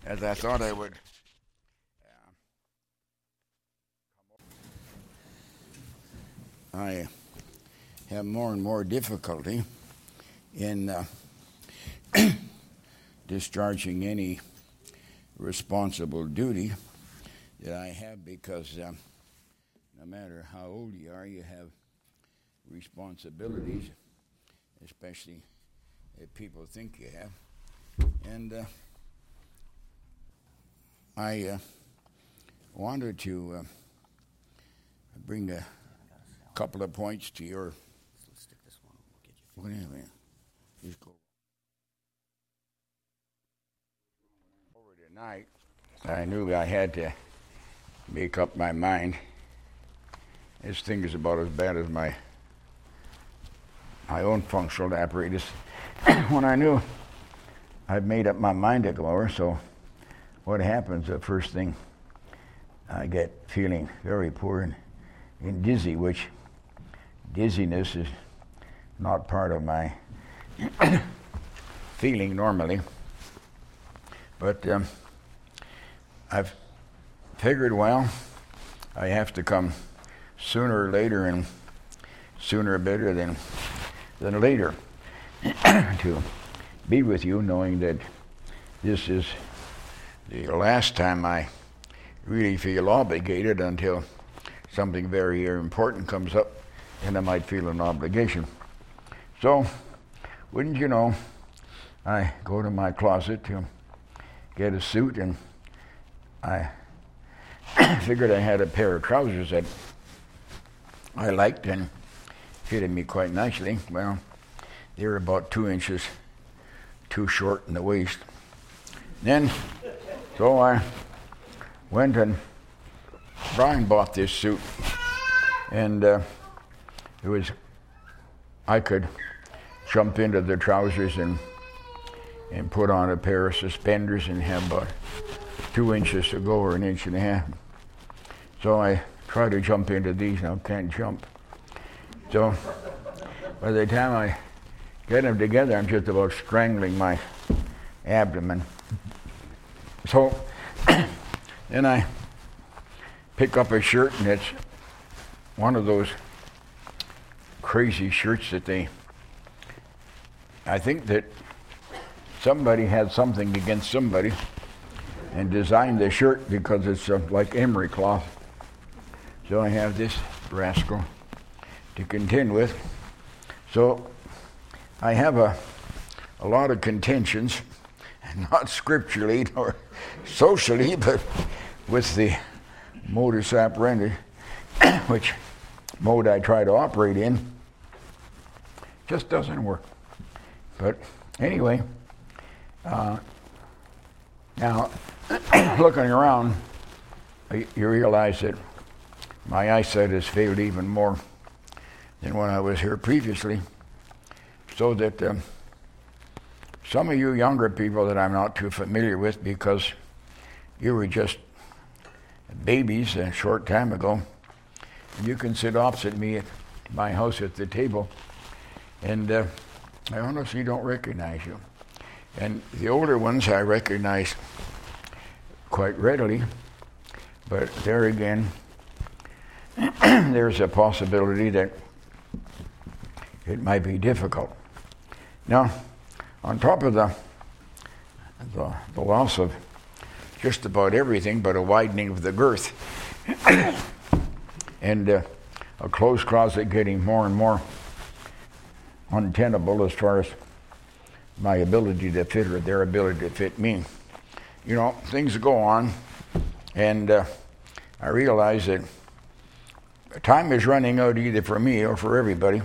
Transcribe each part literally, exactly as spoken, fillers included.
as I thought I would. I have more and more difficulty in uh, discharging any responsible duty that I have because uh, no matter how old you are, you have responsibilities, especially if people think you have. And uh, I uh, wanted to uh, bring a couple of points to your. Let's stick this one. We'll get you. Whatever. Just go over tonight. I knew I had to make up my mind. This thing is about as bad as my my own functional apparatus. When I knew I'd made up my mind to go over, so what happens? The first thing, I get feeling very poor and, and dizzy, which dizziness is not part of my feeling normally. But um, I've figured, well, I have to come sooner or later, and sooner better than than later, to be with you, knowing that this is the last time I really feel obligated until something very important comes up, and I might feel an obligation. So, wouldn't you know, I go to my closet to get a suit, and I figured I had a pair of trousers that I liked and fitted me quite nicely. Well, they were about two inches too short in the waist. Then, so I went and Brian bought this suit, and uh, it was, I could jump into the trousers and and put on a pair of suspenders and have about two inches to go, or an inch and a half. So I try to jump into these, and I can't jump. So by the time I get them together, I'm just about strangling my abdomen. So then I pick up a shirt, and it's one of those crazy shirts that they, I think that somebody had something against somebody and designed the shirt because it's uh, like emery cloth. So I have this rascal to contend with. So I have a a lot of contentions, not scripturally nor socially, but with the modus operandi, which mode I try to operate in, just doesn't work. But anyway, uh, now looking around, you realize that my eyesight has failed even more than when I was here previously, so that um, some of you younger people that I'm not too familiar with, because you were just babies a short time ago, you can sit opposite me at my house at the table, and uh, I honestly don't recognize you. And the older ones I recognize quite readily, but there again, there's a possibility that it might be difficult. Now, on top of the, the, the loss of just about everything but a widening of the girth, and uh, a clothes closet getting more and more untenable as far as my ability to fit or their ability to fit me. You know, things go on, and uh, I realize that time is running out either for me or for everybody.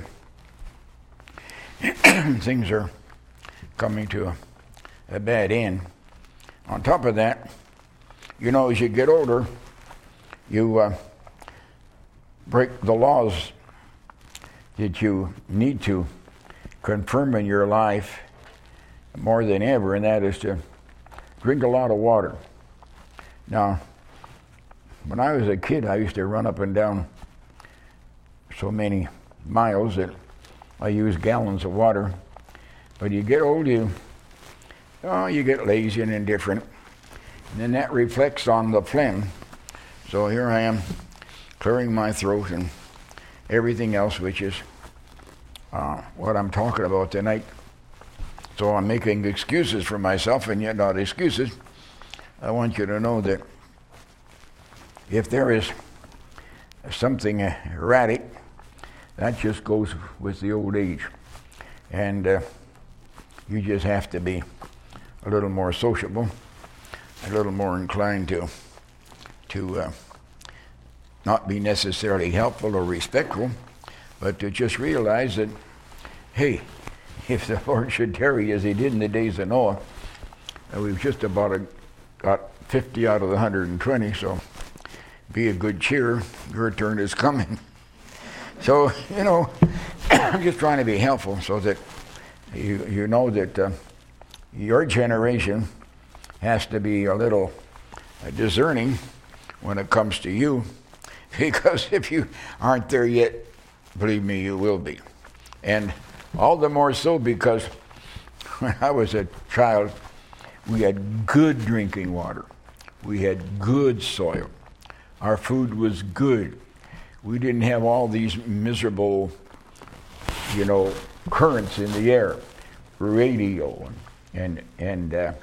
Things are coming to a, a bad end. On top of that, you know, as you get older, you uh, break the laws that you need to confirm in your life more than ever, and that is to drink a lot of water. Now, when I was a kid, I used to run up and down so many miles that I used gallons of water. But you get old, you oh, you get lazy and indifferent, And then that reflects on the phlegm. So here I am clearing my throat and everything else, which is uh, what I'm talking about tonight. So I'm making excuses for myself, and yet not excuses. I want you to know that if there is something erratic, that just goes with the old age. And uh, you just have to be a little more sociable, a little more inclined to to uh, not be necessarily helpful or respectful, but to just realize that, hey, if the Lord should tarry as he did in the days of Noah, uh, we've just about a, got fifty out of the one hundred twenty, so be of good cheer, your turn is coming. So, you know, I'm just trying to be helpful so that you, you know that uh, your generation has to be a little uh, discerning when it comes to you, because if you aren't there yet, believe me, you will be. And all the more so because when I was a child, we had good drinking water. We had good soil. Our food was good. We didn't have all these miserable, you know, currents in the air, radio, and, and uh,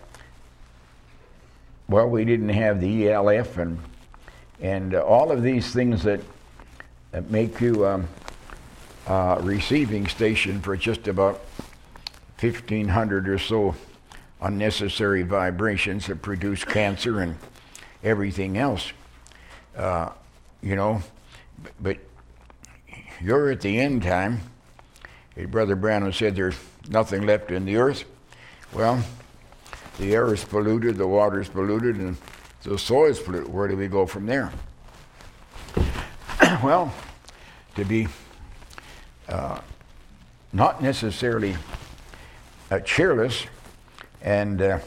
well, we didn't have the E L F and and uh, all of these things that, that make you um, a receiving station for just about fifteen hundred or so unnecessary vibrations that produce cancer and everything else. Uh, you know, but you're at the end time. Brother Branham said there's nothing left in the earth. Well, the air is polluted, the water is polluted, and the soil is polluted. Where do we go from there? Well, to be uh, not necessarily uh, cheerless and uh,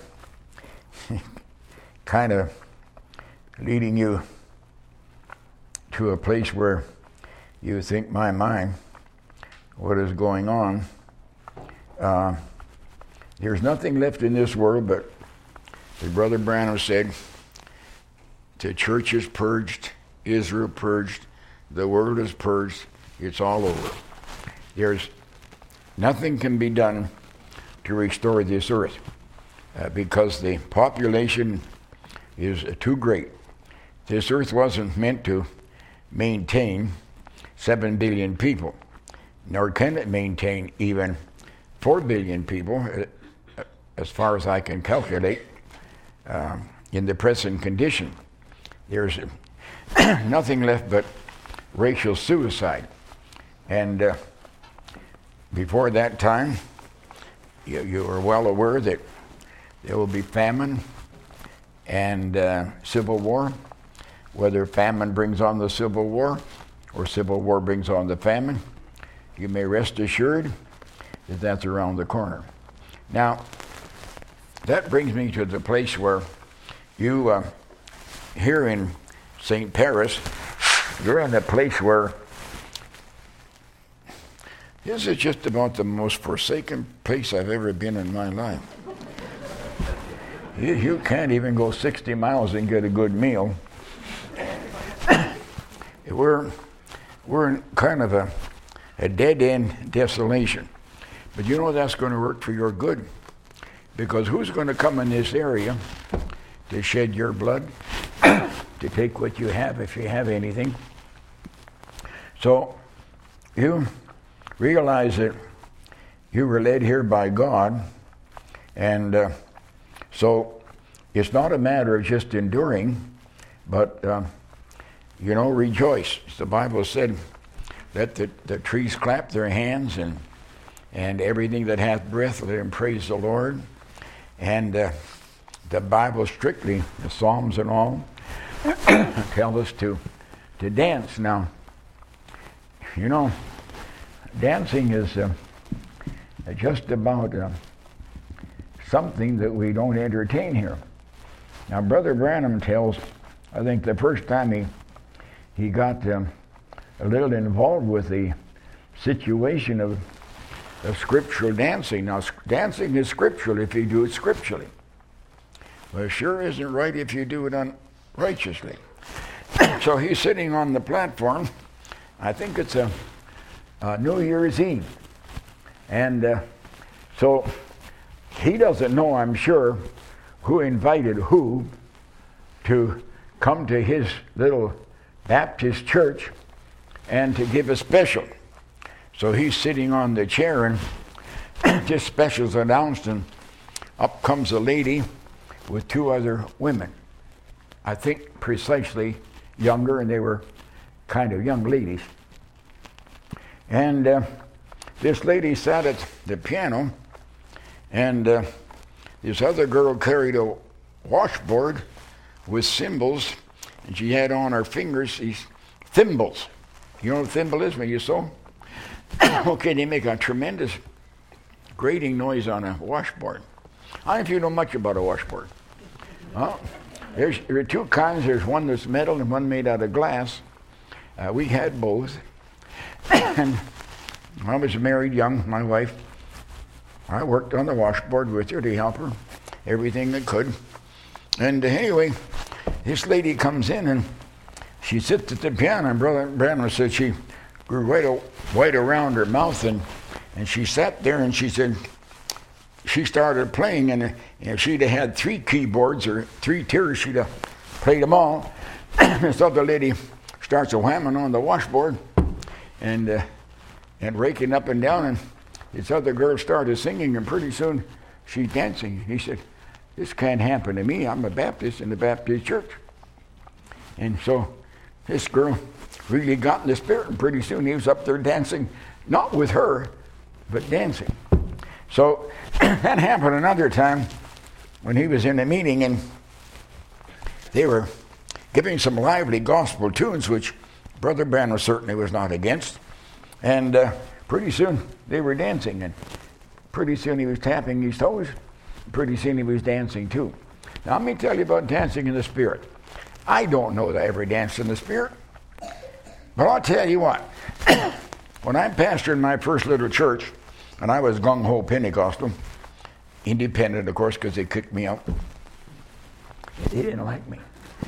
kind of leading you to a place where you think, my mind, what is going on? Uh, there's nothing left in this world, but as Brother Branham said, the church is purged, Israel purged, the world is purged, it's all over. There's nothing can be done to restore this earth uh, because the population is uh, too great. This earth wasn't meant to maintain seven billion people, nor can it maintain even four billion people, uh, as far as I can calculate, uh, in the present condition. There's uh, nothing left but racial suicide. And uh, before that time, you, you are well aware that there will be famine and uh, civil war. Whether famine brings on the civil war or civil war brings on the famine, you may rest assured that that's around the corner. Now, that brings me to the place where you, uh, here in Saint Paris, you're in a place where this is just about the most forsaken place I've ever been in my life. You, you can't even go sixty miles and get a good meal. We're, we're in kind of a, a dead-end desolation. But you know that's going to work for your good. Because who's going to come in this area to shed your blood, to take what you have if you have anything? So you realize that you were led here by God, and uh, so it's not a matter of just enduring, but uh, you know, rejoice. The Bible said, let the, the trees clap their hands, and and everything that hath breath, let him praise the Lord. And uh, the Bible strictly, the Psalms and all, tell us to to dance. Now, you know, dancing is uh, just about uh, something that we don't entertain here. Now, Brother Branham tells, I think the first time he he got um, a little involved with the situation of, of scriptural dancing. Now, dancing is scriptural if you do it scripturally. Well, it sure isn't right if you do it unrighteously. So he's sitting on the platform. I think it's a, a New Year's Eve. And uh, so he doesn't know, I'm sure, who invited who to come to his little Baptist church and to give a special. So he's sitting on the chair, and just specials announced, and up comes a lady with two other women. I think precisely younger, and they were kind of young ladies. And uh, this lady sat at the piano, and uh, this other girl carried a washboard with cymbals, and she had on her fingers these thimbles. You know what a thimble is when you sew? Okay, they make a tremendous grating noise on a washboard. I don't know if you know much about a washboard. Well, there's, there are two kinds. There's one that's metal and one made out of glass. Uh, we had both. And I was married young, my wife. I worked on the washboard with her to help her, everything that could. And uh, anyway, this lady comes in and she sits at the piano, and Brother Branham said she grew white, white around her mouth, and, and she sat there and she said, she started playing, and if she'd have had three keyboards or three tiers, she'd have played them all. This other lady starts a whamming on the washboard and uh, and raking up and down, and this other girl started singing, and pretty soon she's dancing. He said, this can't happen to me. I'm a Baptist in the Baptist church. And so this girl really got in the spirit, and pretty soon he was up there dancing, not with her, but dancing. So that happened another time when he was in a meeting, and they were giving some lively gospel tunes, which Brother Branham certainly was not against. And uh, pretty soon they were dancing, and pretty soon he was tapping his toes. Pretty soon he was dancing too. Now let me tell you about dancing in the Spirit. I don't know that I ever danced in the Spirit, but I'll tell you what. When I pastored my first little church, and I was gung-ho Pentecostal, independent, of course, because they kicked me out. They didn't like me.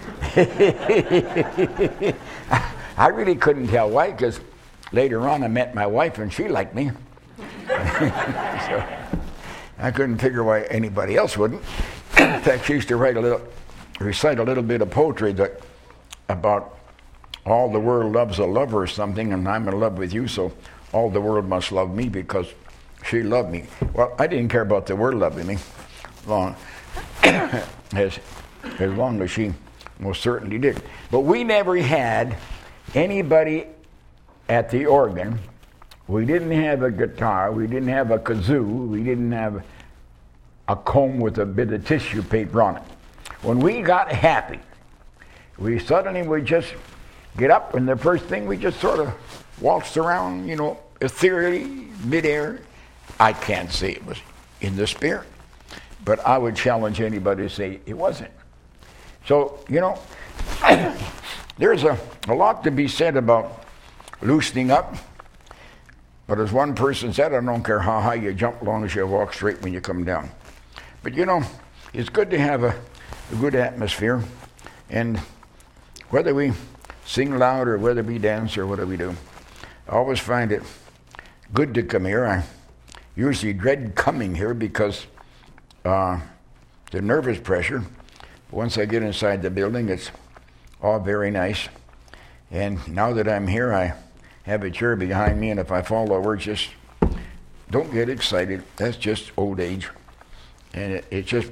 I really couldn't tell why, because later on I met my wife and she liked me. So I couldn't figure why anybody else wouldn't. In fact, she used to write a little, recite a little bit of poetry that about all the world loves a lover or something, and I'm in love with you, so all the world must love me because she loved me. Well, I didn't care about the world loving me long as as long as she most certainly did. But we never had anybody at the organ. We didn't have a guitar. We didn't have a kazoo. We didn't have a comb with a bit of tissue paper on it. When we got happy, we suddenly would just get up, and the first thing we just sort of waltzed around, you know, ethereally, midair. I can't say it was in the Spirit, but I would challenge anybody to say it wasn't. So, you know, there's a, a lot to be said about loosening up. But as one person said, I don't care how high you jump, as long as you walk straight when you come down. But you know, it's good to have a, a good atmosphere. And whether we sing loud or whether we dance or whatever we do, I always find it good to come here. I usually dread coming here because uh, the nervous pressure. Once I get inside the building, it's all very nice. And now that I'm here, I have a chair behind me, and if I fall over, just don't get excited. That's just old age. And it, it's just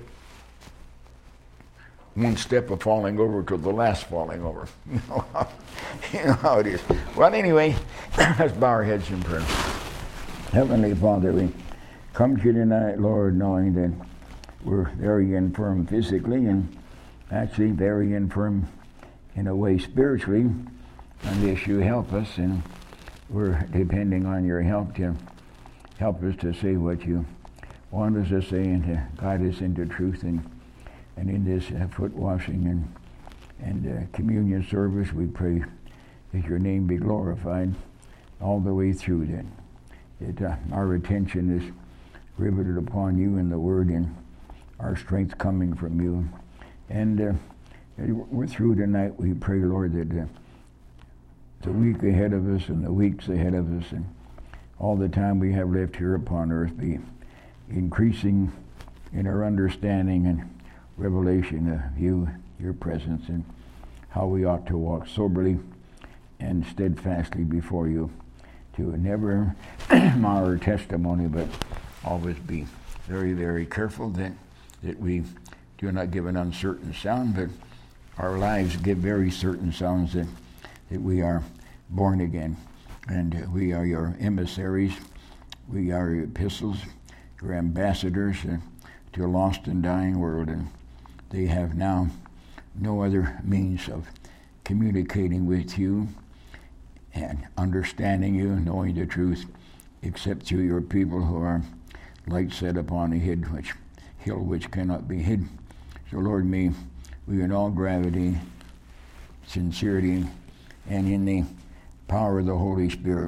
one step of falling over to the last falling over. You know how, you know how it is. Well, anyway, let's bow our heads in prayer. Heavenly Father, we come to you tonight, Lord, knowing that we're very infirm physically and actually very infirm in a way spiritually, unless you help us, and we're depending on your help to help us to say what you want us to say and to guide us into truth. And, and in this uh, foot washing and, and uh, communion service, we pray that your name be glorified all the way through, that, that uh, our attention is riveted upon you and the word, and our strength coming from you. And uh, we're through tonight. We pray, Lord, that uh, the week ahead of us and the weeks ahead of us and all the time we have left here upon earth be increasing in our understanding and revelation of you, your presence, and how we ought to walk soberly and steadfastly before you, to never mar our testimony, but always be very, very careful that, that we do not give an uncertain sound, but our lives give very certain sounds that, that we are born again, and we are your emissaries, we are your epistles, your ambassadors uh, to a lost and dying world, and they have now no other means of communicating with you and understanding you, knowing the truth, except through your people who are light set upon a hill which, hill which cannot be hid. So Lord, may we in all gravity, sincerity, and in the power of the Holy Spirit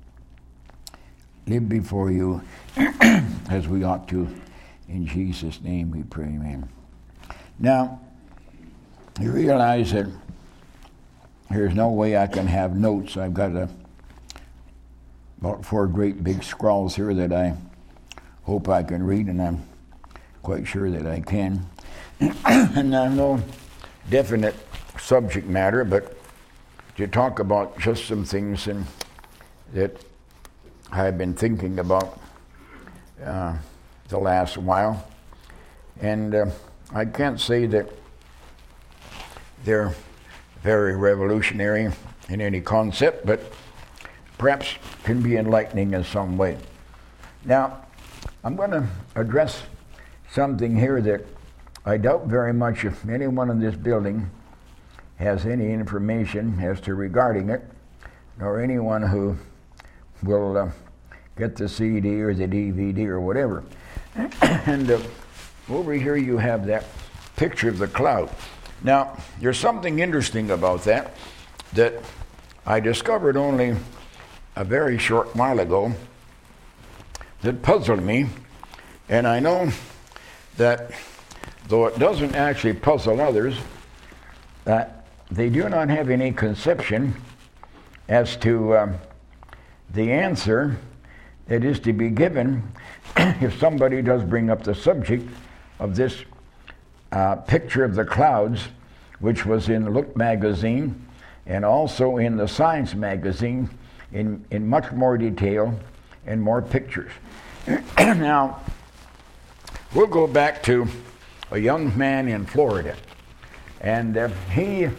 live before you as we ought to. In Jesus' name we pray, amen. Now, you realize that there's no way I can have notes. I've got a, about four great big scrawls here that I hope I can read, and I'm quite sure that I can. And I have no definite subject matter, but to talk about just some things and that I've been thinking about uh, the last while. And uh, I can't say that they're very revolutionary in any concept, but perhaps can be enlightening in some way. Now, I'm going to address something here that I doubt very much if anyone in this building has any information as to regarding it, nor anyone who will uh, get the C D or the D V D or whatever. And uh, over here you have that picture of the cloud. Now, there's something interesting about that that I discovered only a very short while ago that puzzled me, and I know that though it doesn't actually puzzle others, that they do not have any conception as to um, the answer that is to be given if somebody does bring up the subject of this uh, picture of the clouds, which was in Look magazine and also in the Science magazine in, in much more detail and more pictures. Now, we'll go back to a young man in Florida, and uh, he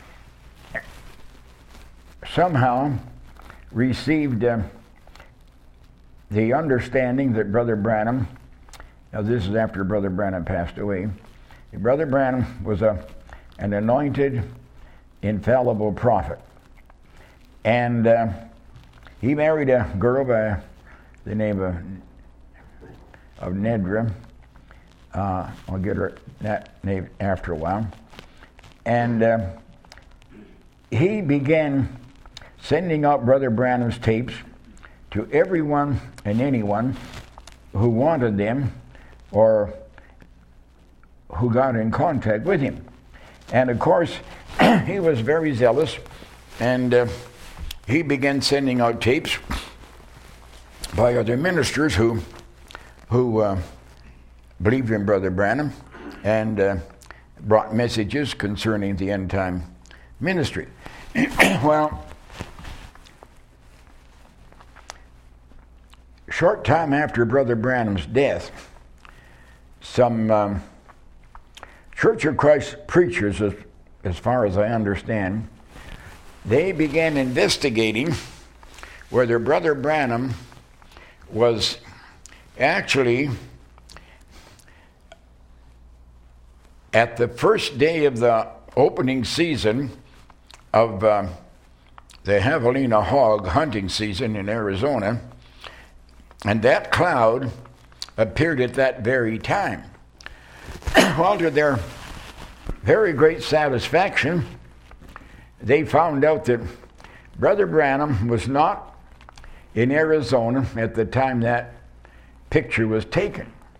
somehow received uh, the understanding that Brother Branham, now this is after Brother Branham passed away, Brother Branham was a, an anointed, infallible prophet. And uh, he married a girl by the name of, of Nedra. Uh, I'll get her that name after a while. And uh, he began sending out Brother Branham's tapes to everyone and anyone who wanted them or who got in contact with him. And of course, he was very zealous, and uh, he began sending out tapes by other ministers who who uh, believed in Brother Branham and uh, brought messages concerning the end time ministry. Well, short time after Brother Branham's death, some um, Church of Christ preachers, as, as far as I understand, they began investigating whether Brother Branham was actually at the first day of the opening season of uh, the Javelina hog hunting season in Arizona, and that cloud appeared at that very time. Well, to their very great satisfaction, they found out that Brother Branham was not in Arizona at the time that picture was taken.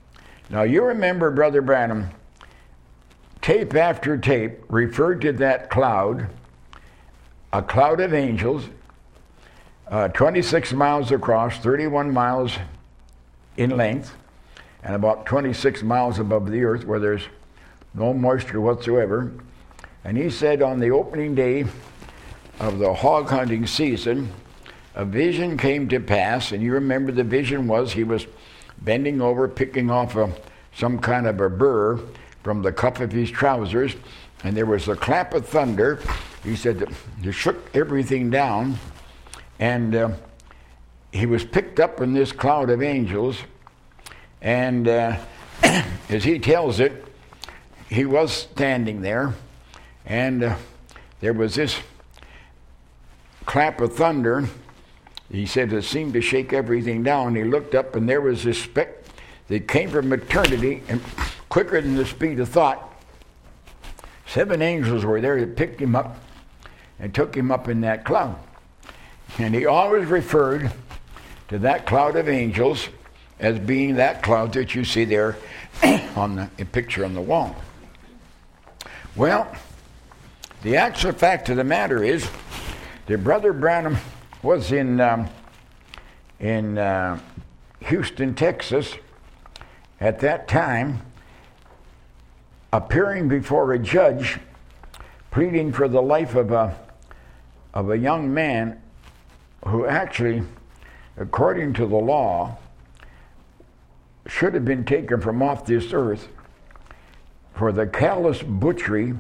Now you remember Brother Branham, tape after tape, referred to that cloud, a cloud of angels, uh, twenty-six miles across, thirty-one miles in length, and about twenty-six miles above the earth where there's no moisture whatsoever. And he said on the opening day of the hog hunting season, a vision came to pass, and you remember the vision was he was bending over, picking off a, some kind of a burr from the cuff of his trousers, and there was a clap of thunder. He said that he shook everything down, and uh, he was picked up in this cloud of angels, and uh, as he tells it, he was standing there, and uh, there was this clap of thunder. He said it seemed to shake everything down. He looked up, and there was this speck that came from eternity, and quicker than the speed of thought, seven angels were there that picked him up and took him up in that cloud. And he always referred to that cloud of angels as being that cloud that you see there on the picture on the wall. Well, the actual fact of the matter is that Brother Branham was in um, in uh, Houston, Texas, at that time, appearing before a judge, pleading for the life of a of a young man who actually, according to the law, should have been taken from off this earth for the callous butchery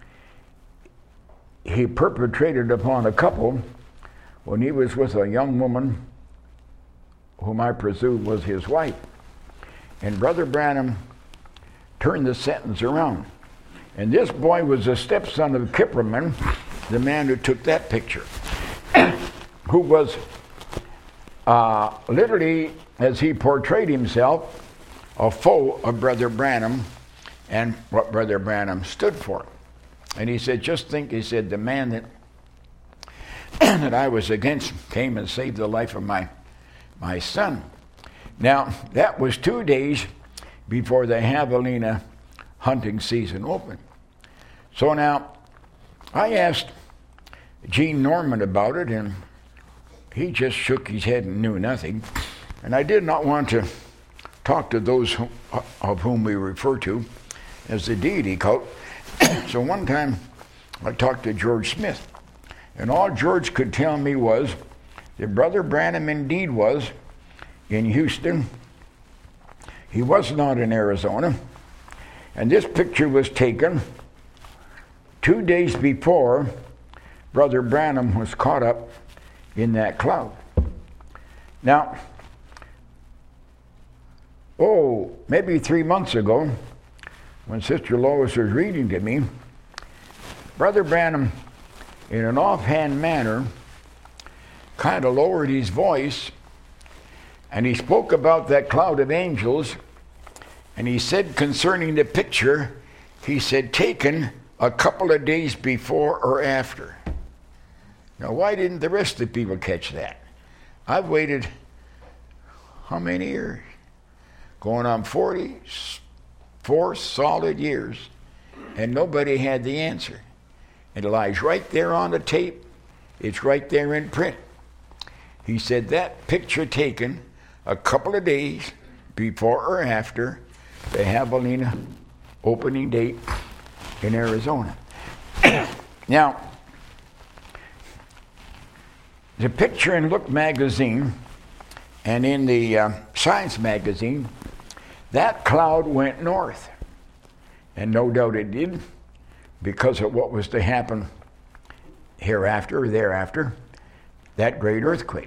he perpetrated upon a couple when he was with a young woman whom I presume was his wife. And Brother Branham turned the sentence around. And this boy was the stepson of Kipperman, the man who took that picture, who was uh, literally, as he portrayed himself, a foe of Brother Branham and what Brother Branham stood for. And he said, just think, he said, the man that that I was against came and saved the life of my my son. Now, that was two days before the javelina hunting season opened. So now, I asked Gene Norman about it, and he just shook his head and knew nothing. And I did not want to talk to those who, of whom we refer to as the deity cult. So one time, I talked to George Smith. And all George could tell me was that Brother Branham indeed was in Houston. He was not in Arizona. And this picture was taken two days before Brother Branham was caught up in that cloud. Now, oh, maybe three months ago, when Sister Lois was reading to me, Brother Branham, in an offhand manner, kind of lowered his voice, and he spoke about that cloud of angels, and he said concerning the picture, he said, taken a couple of days before or after. Now, why didn't the rest of the people catch that? I've waited, how many years? Going on forty-four solid years, and nobody had the answer. It lies right there on the tape. It's right there in print. He said that picture taken a couple of days before or after the javelina opening date in Arizona. Now, the picture in Look magazine and in the uh, Science magazine, that cloud went north. And no doubt it did, because of what was to happen hereafter or thereafter, that great earthquake.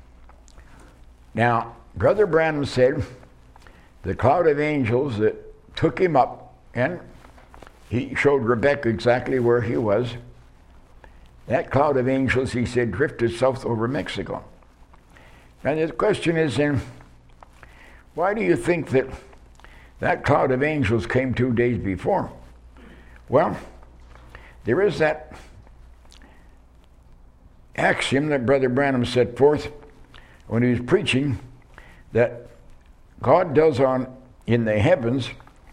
Now, Brother Branham said the cloud of angels that took him up, and he showed Rebecca exactly where he was, that cloud of angels, he said, drifted south over Mexico. And the question is then, why do you think that that cloud of angels came two days before? Well, there is that axiom that Brother Branham set forth when he was preaching, that God does on in the heavens,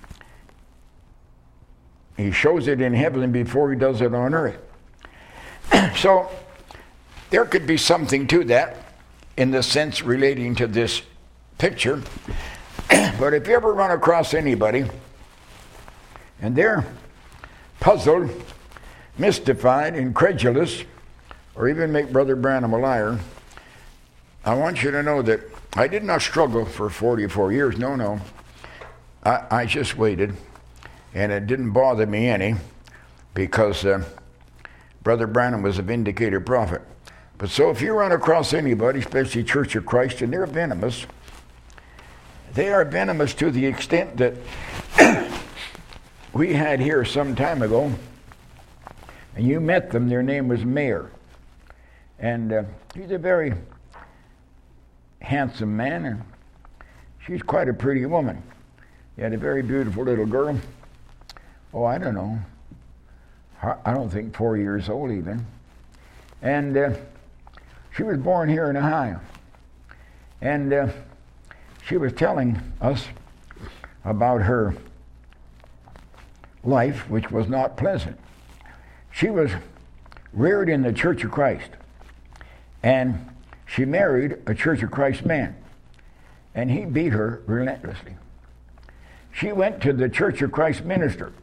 he shows it in heaven before he does it on earth. So there could be something to that in the sense relating to this picture. But if you ever run across anybody and they're puzzled, mystified, incredulous, or even make Brother Branham a liar, I want you to know that I did not struggle for forty-four years. No, no. I, I just waited, and it didn't bother me any, because uh, Brother Branham was a vindicated prophet. But so if you run across anybody, especially Church of Christ, and they're venomous, they are venomous to the extent that we had here some time ago, and you met them, their name was Mayer. And uh, he's a very handsome man, and she's quite a pretty woman. He had a very beautiful little girl. Oh, I don't know. I don't think four years old even. And uh, she was born here in Ohio. And uh, she was telling us about her life, which was not pleasant. She was reared in the Church of Christ. And she married a Church of Christ man. And he beat her relentlessly. She went to the Church of Christ minister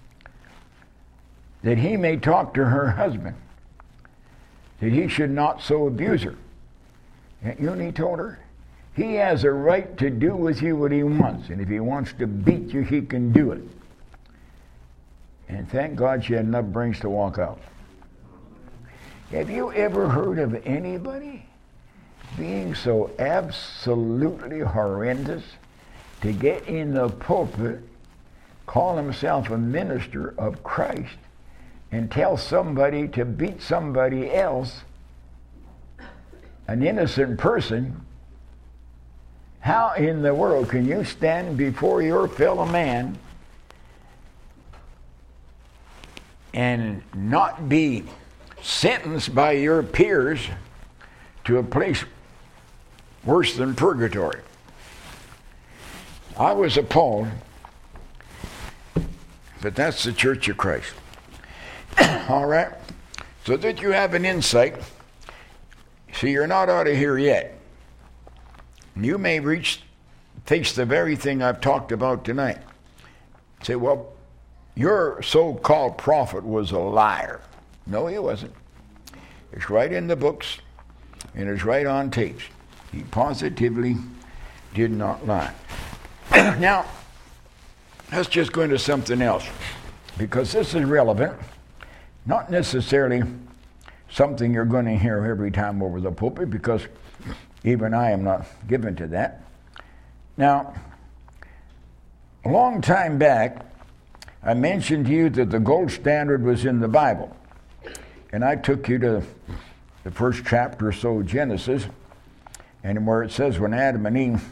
that he may talk to her husband, that he should not so abuse her. And you know what he told her? He has a right to do with you what he wants, and if he wants to beat you, he can do it. And thank God she had enough brains to walk out. Have you ever heard of anybody being so absolutely horrendous to get in the pulpit, call himself a minister of Christ, and tell somebody to beat somebody else, an innocent person? How in the world can you stand before your fellow man and not be sentenced by your peers to a place worse than purgatory? I was appalled, but that's the Church of Christ. All right? So that you have an insight. See, you're not out of here yet. You may reach, face the very thing I've talked about tonight. Say, well, your so-called prophet was a liar. No, he wasn't. It's right in the books, and it's right on tapes. He positively did not lie. Now, let's just go into something else, because this is relevant. Not necessarily something you're going to hear every time over the pulpit, because even I am not given to that. Now, a long time back, I mentioned to you that the gold standard was in the Bible. And I took you to the first chapter or so of Genesis, and where it says when Adam and Eve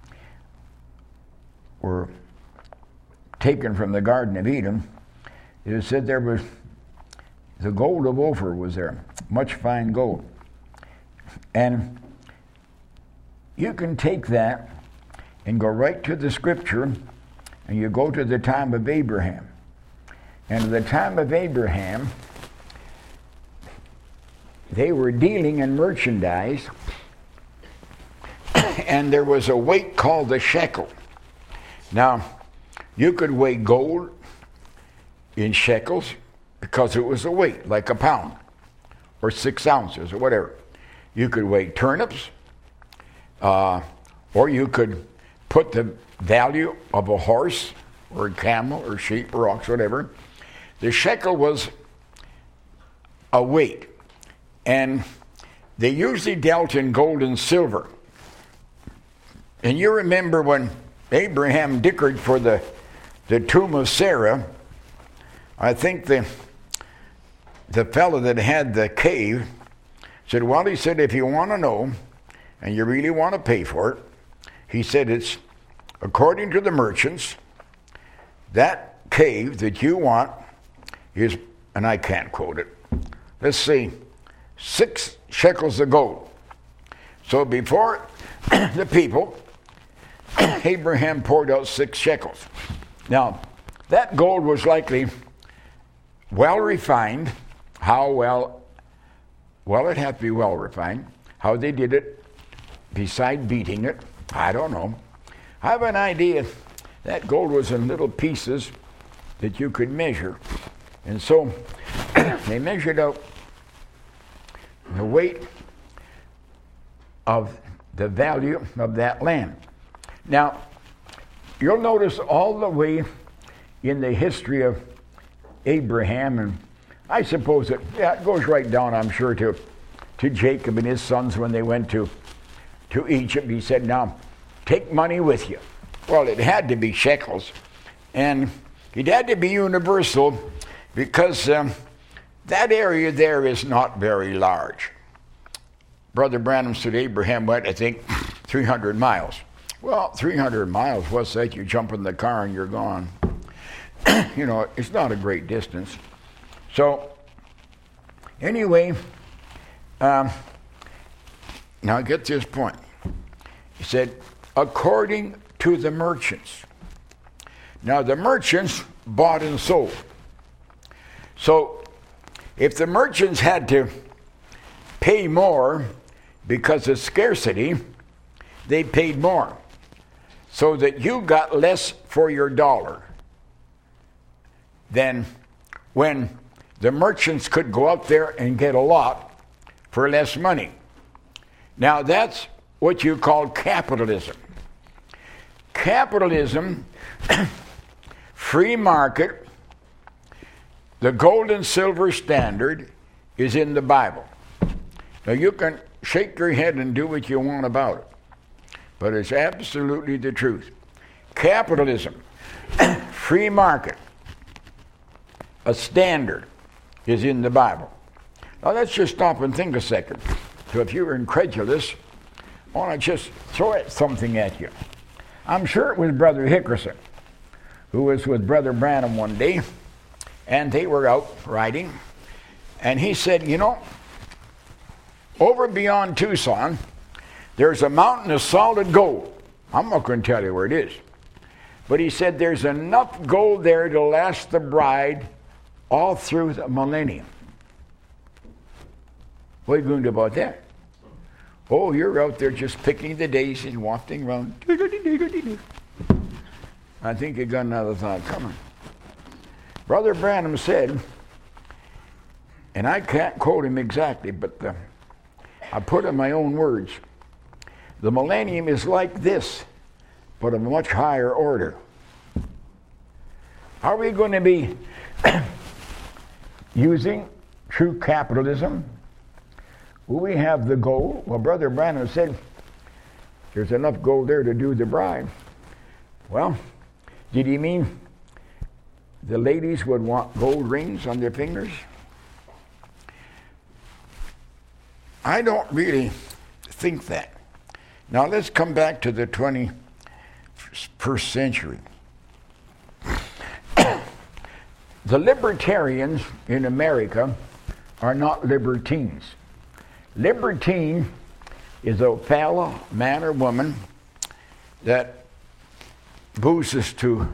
were taken from the Garden of Eden, it said there was the gold of Ophir was there, much fine gold. And you can take that and go right to the scripture, and you go to the time of Abraham. And at the time of Abraham, they were dealing in merchandise, and there was a weight called the shekel. Now, you could weigh gold in shekels because it was a weight, like a pound, or six ounces, or whatever. You could weigh turnips, uh, or you could put the value of a horse, or a camel, or sheep, or ox, whatever. The shekel was a weight, and they usually dealt in gold and silver. And you remember when Abraham dickered for the, the tomb of Sarah, I think the the fellow that had the cave said, well, he said, if you want to know, and you really want to pay for it, he said, it's according to the merchants, that cave that you want is, and I can't quote it, let's see, six shekels of gold. So before the people Abraham poured out six shekels. Now, that gold was likely well refined. How well? Well, it had to be well refined. How they did it, beside beating it, I don't know. I have an idea that gold was in little pieces that you could measure. And so they measured out the weight of the value of that land. Now, you'll notice all the way in the history of Abraham, and I suppose it, yeah, it goes right down, I'm sure, to, to Jacob and his sons when they went to, to Egypt. He said, now, take money with you. Well, it had to be shekels, and it had to be universal because um, that area there is not very large. Brother Branham said Abraham went, I think, three hundred miles. Well, three hundred miles, what's that? You jump in the car and you're gone. You know, it's not a great distance. So, anyway, um, now get this point. He said, according to the merchants. Now, the merchants bought and sold. So, if the merchants had to pay more because of scarcity, they paid more, so that you got less for your dollar than when the merchants could go out there and get a lot for less money. Now, that's what you call capitalism. Capitalism, free market, the gold and silver standard is in the Bible. Now, you can shake your head and do what you want about it, but it's absolutely the truth. Capitalism, free market, a standard is in the Bible. Now, let's just stop and think a second. So if you're incredulous, I want to just throw something at you. I'm sure it was Brother Hickerson who was with Brother Branham one day, and they were out riding, and he said, you know, over beyond Tucson, there's a mountain of solid gold. I'm not going to tell you where it is. But he said there's enough gold there to last the bride all through the millennium. What are you going to do about that? Oh, you're out there just picking the daisies, wafting around. I think you got another thought coming. Brother Branham said, and I can't quote him exactly, but the, I put in my own words, the millennium is like this, but of a much higher order. Are we going to be using true capitalism? Will we have the gold? Well, Brother Branham said there's enough gold there to do the bride. Well, did he mean the ladies would want gold rings on their fingers? I don't really think that. Now let's come back to the twenty-first century. The libertarians in America are not libertines. Libertine is a fellow, man or woman, that boozes to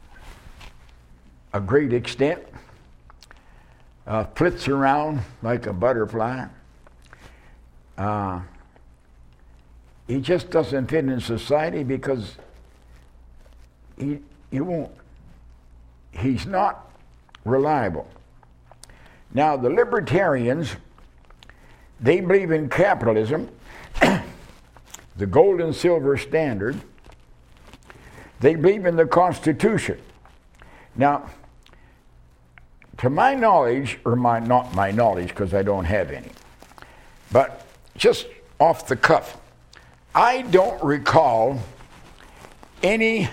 a great extent, uh, flits around like a butterfly. Uh, he just doesn't fit in society because he, he won't. He's not reliable. Now, the libertarians, they believe in capitalism, the gold and silver standard. They believe in the Constitution. Now, to my knowledge, or my not my knowledge because I don't have any, but just off the cuff, I don't recall any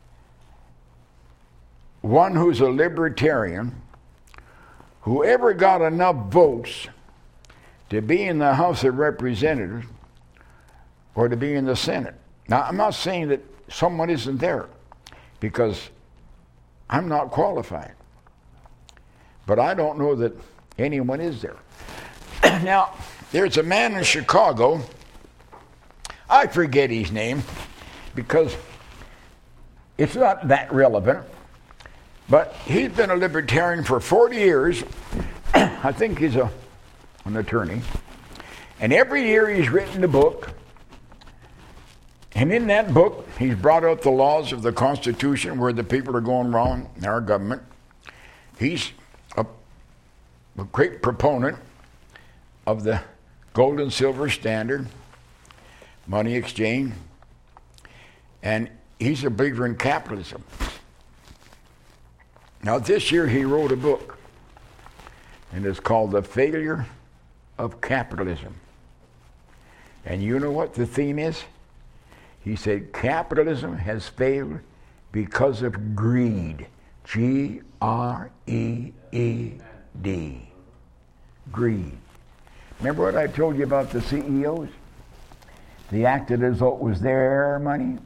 one who's a libertarian who ever got enough votes to be in the House of Representatives or to be in the Senate. Now, I'm not saying that someone isn't there because I'm not qualified. But I don't know that anyone is there. Now, there's a man in Chicago, I forget his name, because it's not that relevant. But he's been a libertarian for forty years. I think he's a, an attorney. And every year he's written a book. And in that book, he's brought out the laws of the Constitution where the people are going wrong in our government. He's a, a great proponent of the gold and silver standard, money exchange, and he's a believer in capitalism. Now, this year he wrote a book, and it's called The Failure of Capitalism. And you know what the theme is? He said, capitalism has failed because of greed. G R E E D. Greed. Remember what I told you about the C E Os? They acted as though it was their money.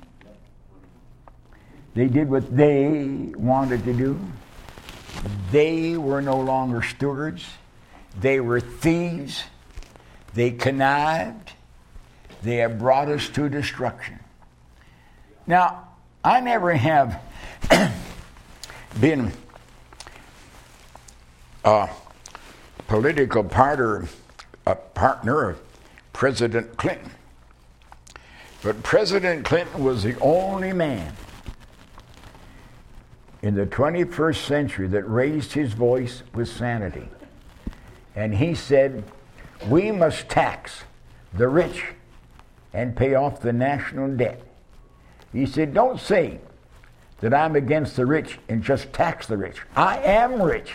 They did what they wanted to do. They were no longer stewards. They were thieves. They connived. They have brought us to destruction. Now, I never have been a political partner, a partner of President Clinton. But President Clinton was the only man in the twenty-first century that raised his voice with sanity. And he said, we must tax the rich and pay off the national debt. He said, don't say that I'm against the rich and just tax the rich. I am rich.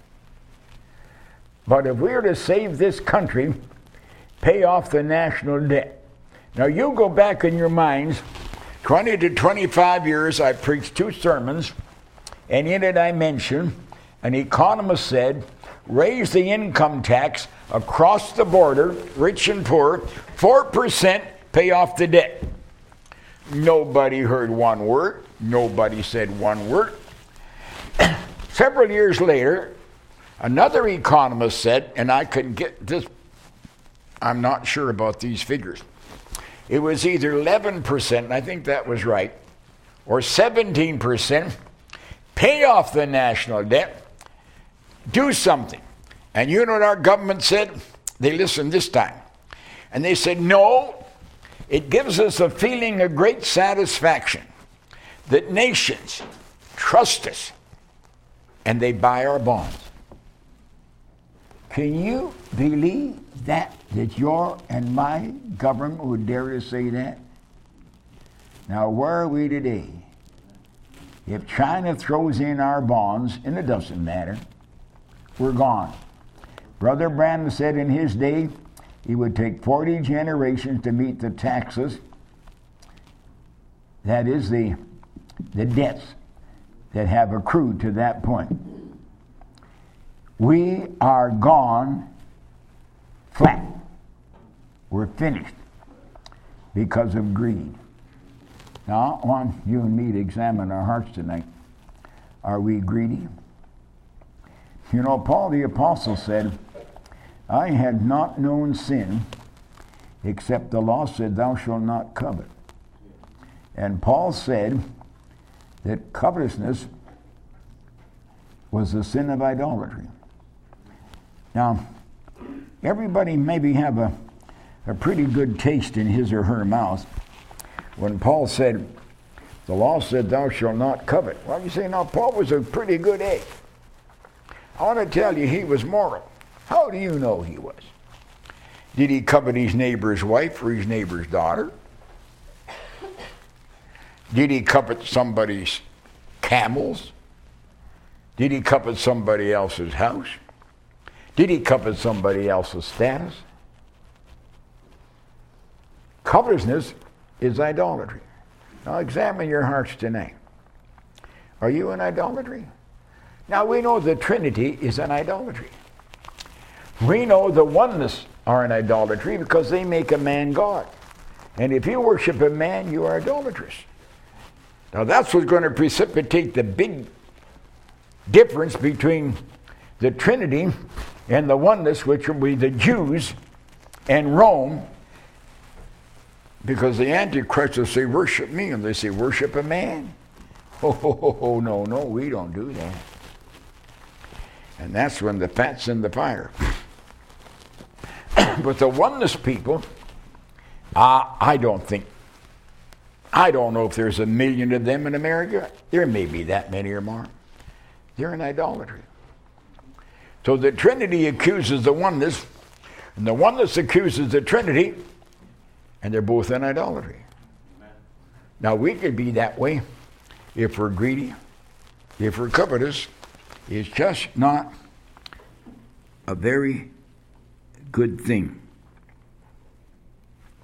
But if we are to save this country, pay off the national debt. Now you go back in your minds, twenty to twenty-five years, I preached two sermons, and in it I mentioned, an economist said, raise the income tax across the border, rich and poor, four percent, pay off the debt. Nobody heard one word. Nobody said one word. Several years later, another economist said, and I couldn't get this, I'm not sure about these figures. It was either eleven percent, and I think that was right, or seventeen percent, pay off the national debt, do something. And you know what our government said? They listened this time. And they said, no, it gives us a feeling of great satisfaction that nations trust us and they buy our bonds. Can you believe that, that your and my government would dare to say that? Now, where are we today? If China throws in our bonds, and it doesn't matter, we're gone. Brother Branham said in his day, it would take forty generations to meet the taxes, that is, the, the debts that have accrued to that point. We are gone flat. We're finished because of greed. Now, I want you and me to examine our hearts tonight. Are we greedy? You know, Paul the Apostle said, I had not known sin, except the law said, thou shalt not covet. And Paul said that covetousness was the sin of idolatry. Now, everybody maybe have a, a pretty good taste in his or her mouth when Paul said, the law said, thou shalt not covet. Well, you say, now, Paul was a pretty good egg. I want to tell you, he was moral. How do you know he was? Did he covet his neighbor's wife or his neighbor's daughter? Did he covet somebody's camels? Did he covet somebody else's house? Did he covet somebody else's status? Covetousness is idolatry. Now examine your hearts tonight. Are you in idolatry? Now we know the Trinity is an idolatry. We know the oneness are an idolatry because they make a man God. And if you worship a man, you are idolatrous. Now that's what's going to precipitate the big difference between the Trinity and the oneness, which will be the Jews and Rome, because the Antichrist will say, worship me, and they say, worship a man. Oh, no, no, we don't do that. And that's when the fat's in the fire. But the oneness people, uh, I don't think, I don't know if there's a million of them in America. There may be that many or more. They're in idolatry. So the Trinity accuses the oneness, and the oneness accuses the Trinity, and they're both in idolatry. Amen. Now we could be that way if we're greedy, if we're covetous. It's just not a very good thing.